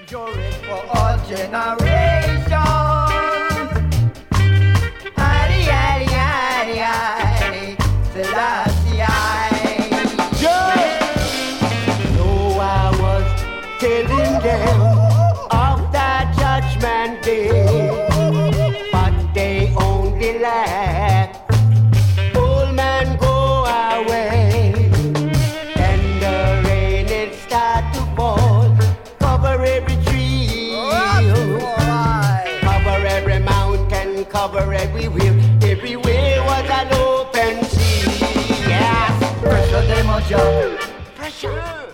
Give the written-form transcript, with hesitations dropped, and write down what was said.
endurance for all generations. Adi, adi, adi, adi, Selassie, so I was telling them of that judgment day, but they only laugh. Old man go away, and the rain it start to fall, cover every tree, cover every mountain, cover everywhere. Everywhere was an open sea. Yes, pressure them a jump, pressure.